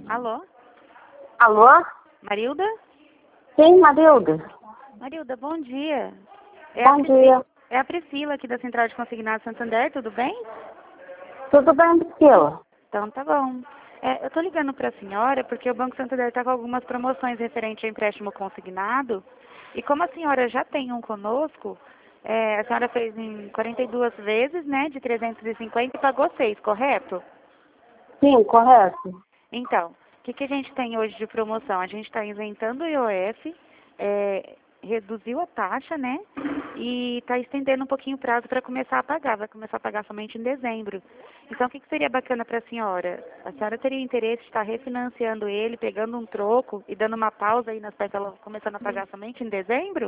Alô? Alô? Marilda? Sim, Marilda. Marilda, bom dia. Bom dia. É a Priscila aqui da Central de Consignado Santander, tudo bem? Tudo bem, Priscila? Então tá bom. Eu tô ligando pra senhora porque o Banco Santander tá com algumas promoções referentes a empréstimo consignado. E como a senhora já tem um conosco, a senhora fez em 42 vezes, né, de 350 e pagou 6, correto? Sim, correto. Então, o que a gente tem hoje de promoção? A gente está isentando o IOF, reduziu a taxa, né? E está estendendo um pouquinho o prazo para começar a pagar. Vai começar a pagar somente em dezembro. Então, o que seria bacana para a senhora? A senhora teria interesse de estar refinanciando ele, pegando um troco e dando uma pausa aí nas parcelas, começando a pagar somente em dezembro?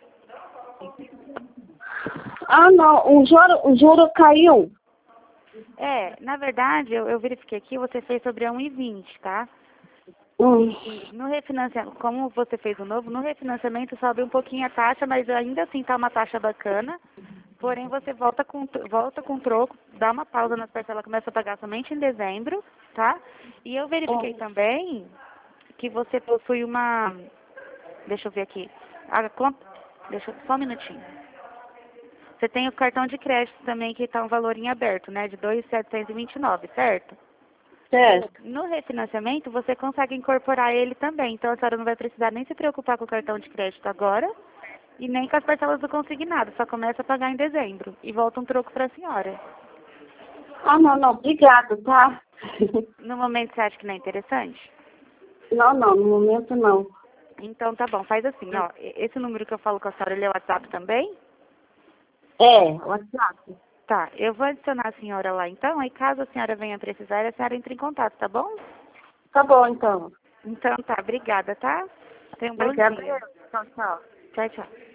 Ah, não, o juro caiu. Na verdade, eu verifiquei aqui, você fez sobre a 1,20, tá? Hum. E no refinanciamento, como você fez o novo, no refinanciamento sobe um pouquinho a taxa, mas ainda assim tá uma taxa bacana. Porém, você volta com troco, dá uma pausa nas parcelas, começa a pagar somente em dezembro, tá? E eu verifiquei também que você possui uma... Deixa eu ver aqui. Só um minutinho. Você tem o cartão de crédito também, que está um valor em aberto, né? De 2.729, certo? Certo. No refinanciamento, você consegue incorporar ele também. Então, a senhora não vai precisar nem se preocupar com o cartão de crédito agora e nem com as parcelas do consignado. Só começa a pagar em dezembro e volta um troco para a senhora. Ah, não, obrigado, tá? No momento, você acha que não é interessante? Não, no momento não. Então, tá bom. Faz assim, ó. Esse número que eu falo com a senhora, ele é o WhatsApp também? É, WhatsApp. Tá. Eu vou adicionar a senhora lá, então. Aí, caso a senhora venha precisar, a senhora entre em contato, tá bom? Tá bom, então. Então, tá. Obrigada, tá? Tenha um bom Obrigada. dia. Tchau, tchau. Tchau, tchau.